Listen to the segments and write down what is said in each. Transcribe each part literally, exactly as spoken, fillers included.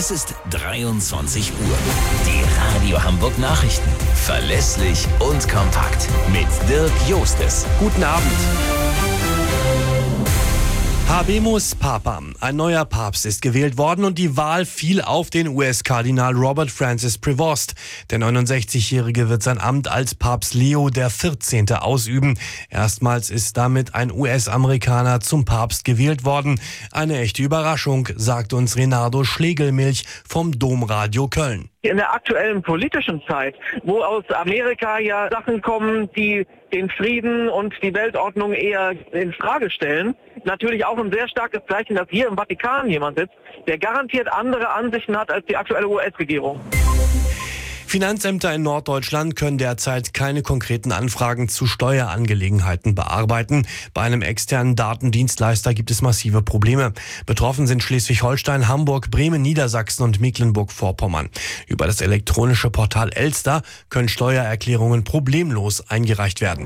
Es ist dreiundzwanzig Uhr. Die Radio Hamburg Nachrichten. Verlässlich und kompakt. Mit Dirk Jostes. Guten Abend. Habemus Papam. Ein neuer Papst ist gewählt worden und die Wahl fiel auf den U S-Kardinal Robert Francis Prevost. Der neunundsechzigjährige wird sein Amt als Papst Leo der vierzehnte ausüben. Erstmals ist damit ein U S-Amerikaner zum Papst gewählt worden. Eine echte Überraschung, sagt uns Renardo Schlegelmilch vom Domradio Köln. In der aktuellen politischen Zeit, wo aus Amerika ja Sachen kommen, die den Frieden und die Weltordnung eher in Frage stellen, natürlich auch ein sehr starkes Zeichen, dass hier im Vatikan jemand sitzt, der garantiert andere Ansichten hat als die aktuelle U S-Regierung. Finanzämter in Norddeutschland können derzeit keine konkreten Anfragen zu Steuerangelegenheiten bearbeiten. Bei einem externen Datendienstleister gibt es massive Probleme. Betroffen sind Schleswig-Holstein, Hamburg, Bremen, Niedersachsen und Mecklenburg-Vorpommern. Über das elektronische Portal Elster können Steuererklärungen problemlos eingereicht werden.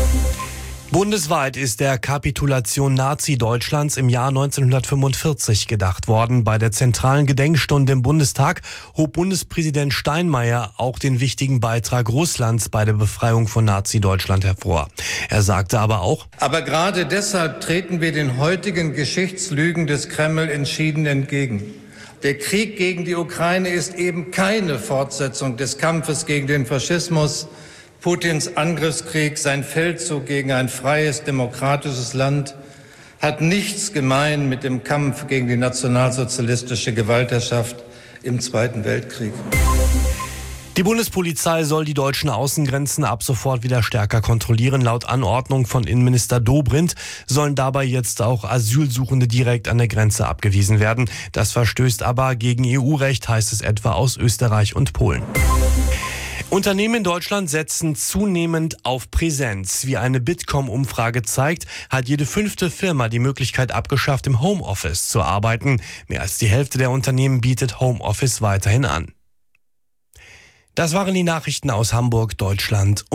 Bundesweit ist der Kapitulation Nazi-Deutschlands im Jahr neunzehnhundertfünfundvierzig gedacht worden. Bei der zentralen Gedenkstunde im Bundestag hob Bundespräsident Steinmeier auch den wichtigen Beitrag Russlands bei der Befreiung von Nazi-Deutschland hervor. Er sagte aber auch: Aber gerade deshalb treten wir den heutigen Geschichtslügen des Kreml entschieden entgegen. Der Krieg gegen die Ukraine ist eben keine Fortsetzung des Kampfes gegen den Faschismus. Putins Angriffskrieg, sein Feldzug gegen ein freies, demokratisches Land, hat nichts gemein mit dem Kampf gegen die nationalsozialistische Gewaltherrschaft im Zweiten Weltkrieg. Die Bundespolizei soll die deutschen Außengrenzen ab sofort wieder stärker kontrollieren. Laut Anordnung von Innenminister Dobrindt sollen dabei jetzt auch Asylsuchende direkt an der Grenze abgewiesen werden. Das verstößt aber gegen E U-Recht, heißt es etwa aus Österreich und Polen. Unternehmen in Deutschland setzen zunehmend auf Präsenz. Wie eine Bitkom-Umfrage zeigt, hat jede fünfte Firma die Möglichkeit abgeschafft, im Homeoffice zu arbeiten. Mehr als die Hälfte der Unternehmen bietet Homeoffice weiterhin an. Das waren die Nachrichten aus Hamburg, Deutschland.